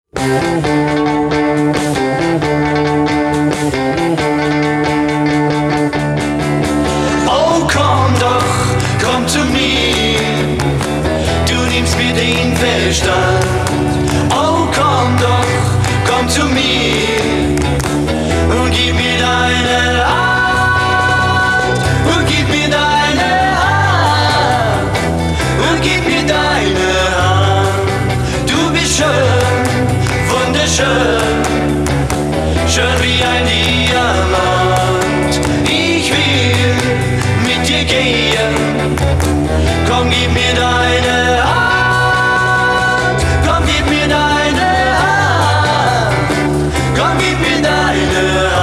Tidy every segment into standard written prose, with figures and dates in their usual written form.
Oh, komm doch, komm zu mir, du nimmst mir den Verstand. Oh, komm doch, komm zu mir und gib mir deine Hand. Und gib mir deine Hand. Und gib mir deine Hand. Du bist schön, wunderschön, schön wie ein Diamant. Ich will mit dir gehen, komm, gib mir deine Hand. Komm, gib mir deine Hand. Komm, gib mir deine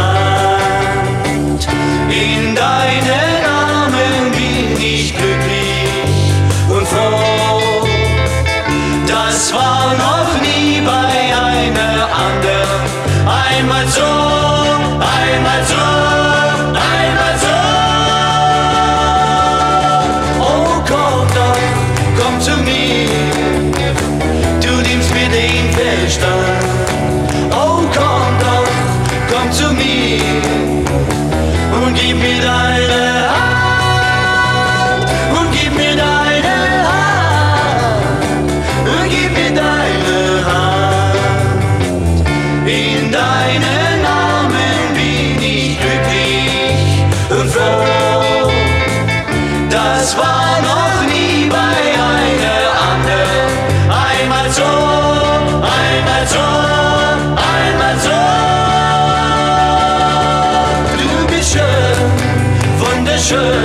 Hand. In deinen Armen bin ich glücklich und froh. Das war noch nie bei einer anderen. Einmal so, einmal so, einmal so. Oh, komm doch, komm zu mir, du nimmst mir den Verstand. Oh, komm doch, komm zu mir und gib mir deine Hand. Und gib mir deine Hand. Und gib mir deine Hand. In deinen Armen bin ich glücklich und froh. Das war noch nie bei einer anderen. Einmal so, einmal so, einmal so. Du bist schön, wunderschön,